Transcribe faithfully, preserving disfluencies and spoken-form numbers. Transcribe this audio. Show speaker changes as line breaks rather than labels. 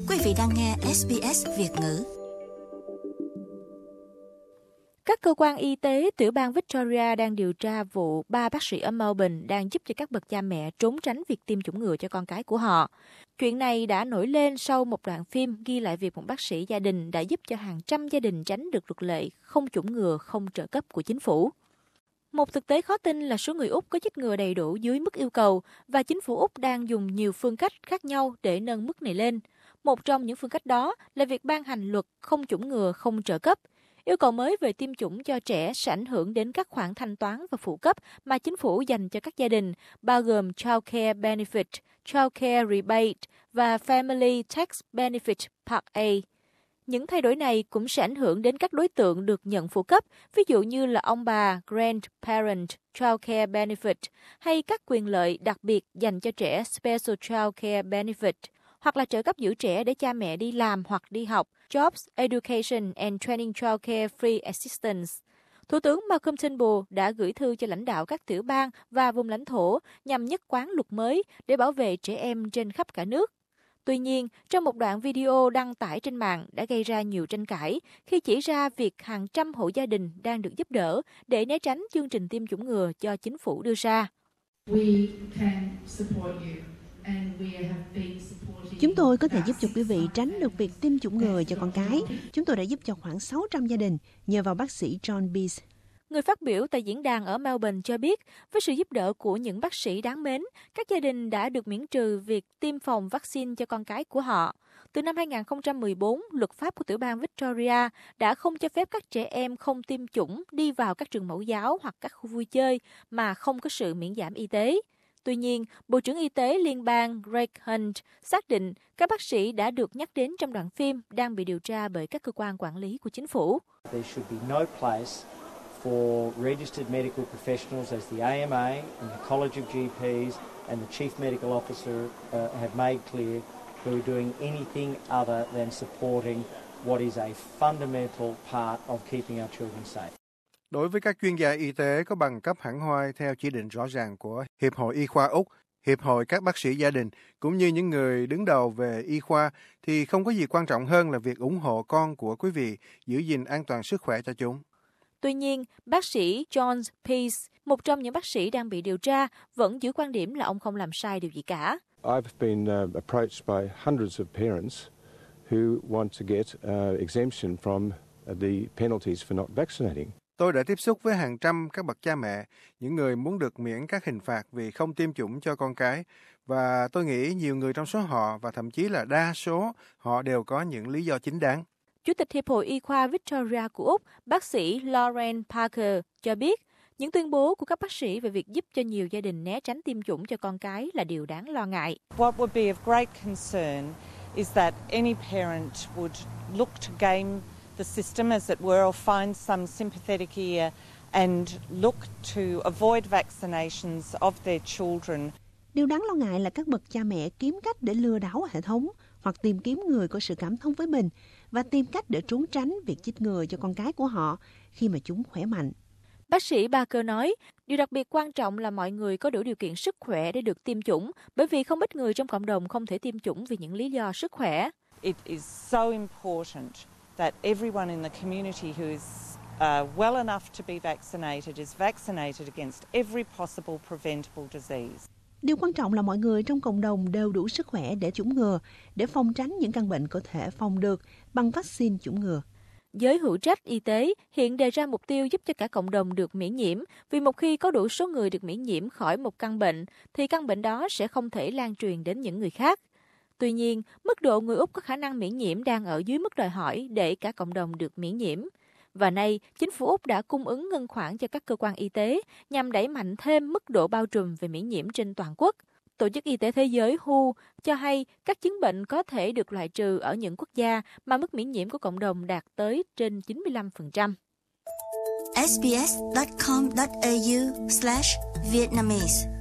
Quý vị đang nghe ét bê ét Việt ngữ.
Các cơ quan y tế tiểu bang Victoria đang điều tra vụ ba bác sĩ ở Melbourne đang giúp cho các bậc cha mẹ trốn tránh việc tiêm chủng ngừa cho con cái của họ. Chuyện này đã nổi lên sau một đoạn phim ghi lại việc một bác sĩ gia đình đã giúp cho hàng trăm gia đình tránh được luật lệ không chủng ngừa không trợ cấp của chính phủ. Một thực tế khó tin là số người Úc có chích ngừa đầy đủ dưới mức yêu cầu và chính phủ Úc đang dùng nhiều phương cách khác nhau để nâng mức này lên. Một trong những phương cách đó là việc ban hành luật không chủng ngừa không trợ cấp. Yêu cầu mới về tiêm chủng cho trẻ sẽ ảnh hưởng đến các khoản thanh toán và phụ cấp mà chính phủ dành cho các gia đình, bao gồm Child Care Benefit, Child Care Rebate và Family Tax Benefit Part A. Những thay đổi này cũng sẽ ảnh hưởng đến các đối tượng được nhận phụ cấp, ví dụ như là ông bà, Grandparent, Child Care Benefit, hay các quyền lợi đặc biệt dành cho trẻ Special Child Care Benefit, hoặc là trợ cấp giữ trẻ để cha mẹ đi làm hoặc đi học, Jobs, Education and Training Child Care Free Assistance. Thủ tướng Malcolm Turnbull đã gửi thư cho lãnh đạo các tiểu bang và vùng lãnh thổ nhằm nhất quán luật mới để bảo vệ trẻ em trên khắp cả nước. Tuy nhiên, trong một đoạn video đăng tải trên mạng đã gây ra nhiều tranh cãi khi chỉ ra việc hàng trăm hộ gia đình đang được giúp đỡ để né tránh chương trình tiêm chủng ngừa do chính phủ đưa ra.
Chúng tôi có thể giúp cho quý vị tránh được việc tiêm chủng ngừa cho con cái. Chúng tôi đã giúp cho khoảng sáu trăm gia đình nhờ vào bác sĩ John Bees.
Người phát biểu tại diễn đàn ở Melbourne cho biết, với sự giúp đỡ của những bác sĩ đáng mến, các gia đình đã được miễn trừ việc tiêm phòng vaccine cho con cái của họ. Từ năm hai không một bốn, luật pháp của tiểu bang Victoria đã không cho phép các trẻ em không tiêm chủng đi vào các trường mẫu giáo hoặc các khu vui chơi mà không có sự miễn giảm y tế. Tuy nhiên, Bộ trưởng Y tế Liên bang Greg Hunt xác định các bác sĩ đã được nhắc đến trong đoạn phim đang bị điều tra bởi các cơ quan quản lý của chính phủ.
For registered medical professionals as the A M A and the College of G Ps and the Chief Medical Officer uh, have made clear who are doing anything other than supporting what is a fundamental part of keeping our children safe.
Đối với các chuyên gia y tế có bằng cấp hẳn hoi theo chỉ định rõ ràng của Hiệp hội Y khoa Úc, Hiệp hội các bác sĩ gia đình, cũng như những người đứng đầu về y khoa, thì không có gì quan trọng hơn là việc ủng hộ con của quý vị giữ gìn an toàn sức khỏe cho chúng.
Tuy nhiên, bác sĩ John Peace, một trong những bác sĩ đang bị điều tra, vẫn giữ quan điểm là ông không làm sai điều gì cả.
I've been uh, approached by hundreds of parents who want to get uh, exemption from the penalties for not vaccinating.
Tôi đã tiếp xúc với hàng trăm các bậc cha mẹ, những người muốn được miễn các hình phạt vì không tiêm chủng cho con cái. Và tôi nghĩ nhiều người trong số họ, và thậm chí là đa số, họ đều có những lý do chính đáng.
Chủ tịch Hiệp hội Y khoa Victoria của Úc, bác sĩ Lauren Parker cho biết, những tuyên bố của các bác sĩ về việc giúp cho nhiều gia đình né tránh tiêm chủng cho con cái là điều đáng lo ngại.
What would be of great concern is that any parent would look to game the system as it were or find some sympathetic ear and look to avoid vaccinations of their children.
Điều đáng lo ngại là các bậc cha mẹ kiếm cách để lừa đảo hệ thống hoặc tìm kiếm người có sự cảm thông với mình và tìm cách để trốn tránh việc chích ngừa cho con cái của họ khi mà chúng khỏe mạnh.
Bác sĩ Barker nói, điều đặc biệt quan trọng là mọi người có đủ điều kiện sức khỏe để được tiêm chủng, bởi vì không ít người trong cộng đồng không thể tiêm chủng vì những lý do sức khỏe.
It is so important that everyone in the community who is uh, well enough to be vaccinated is vaccinated against every possible preventable disease.
Điều quan trọng là mọi người trong cộng đồng đều đủ sức khỏe để chủng ngừa, để phòng tránh những căn bệnh có thể phòng được bằng vaccine chủng ngừa.
Giới hữu trách y tế hiện đề ra mục tiêu giúp cho cả cộng đồng được miễn nhiễm, vì một khi có đủ số người được miễn nhiễm khỏi một căn bệnh, thì căn bệnh đó sẽ không thể lan truyền đến những người khác. Tuy nhiên, mức độ người Úc có khả năng miễn nhiễm đang ở dưới mức đòi hỏi để cả cộng đồng được miễn nhiễm. Và nay, chính phủ Úc đã cung ứng ngân khoản cho các cơ quan y tế nhằm đẩy mạnh thêm mức độ bao trùm về miễn nhiễm trên toàn quốc. Tổ chức Y tế Thế giới W H O cho hay các chứng bệnh có thể được loại trừ ở những quốc gia mà mức miễn nhiễm của cộng đồng đạt tới trên chín mươi lăm phần trăm.
ét bê ét chấm com chấm a u slash Vietnamese